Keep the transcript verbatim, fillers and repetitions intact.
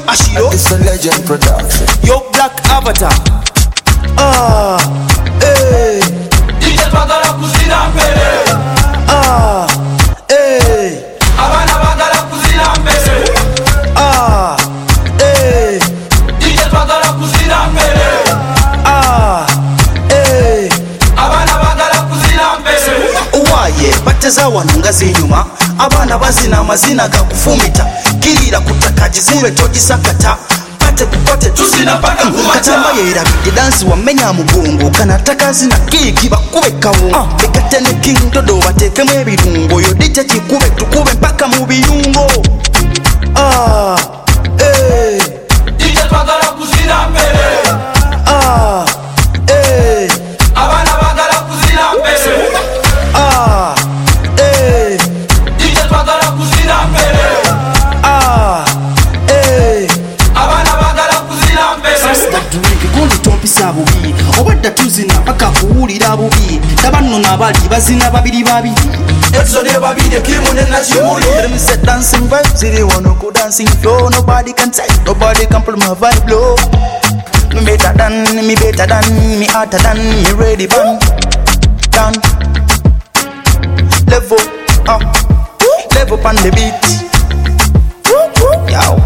Ashiro. It's a legend production. Yo Black Avatar. Ah, eh. D J bagala kuzina mbele. Ah, eh. Abana bagala kuzina mbele. Ah, eh. D J bagala kuzina mbele. Ah, eh. Abana bagala kuzina mbele. Uwaye bateza wanunga zinyuma. Abana bazina amazina gakufumita. Kirira kutakajizimbe togisakata. Pate kupote tuzina paka kumata. Katamba yerabide dansi wamenya mugongo. Kanataka zina kiki bakube kawo. uh. Bekatene king dodo bateke mwebirungo. Yodite chikube tukube mpaka mubiyungo. Ah, eh. D J bagala kuzina mbele. Ah, eh. Abana bagala kuzina mbele. Ah, eh. D J bagala kuzina mbele. Ah, eh. Abana bagala kuzina mbele. Drink gundi tompisa bubi obadda tuzina paka kuwulira bubi tabanno nabali bazina babiri babiri Exode babide kimu nena chimuli. Them say dancing vibes ziri wanna go dancing flow. Nobody can say, nobody can pull my vibe low. Me better than, me better than, me hotter than, me ready band done. Level up, level on the beat. Yo.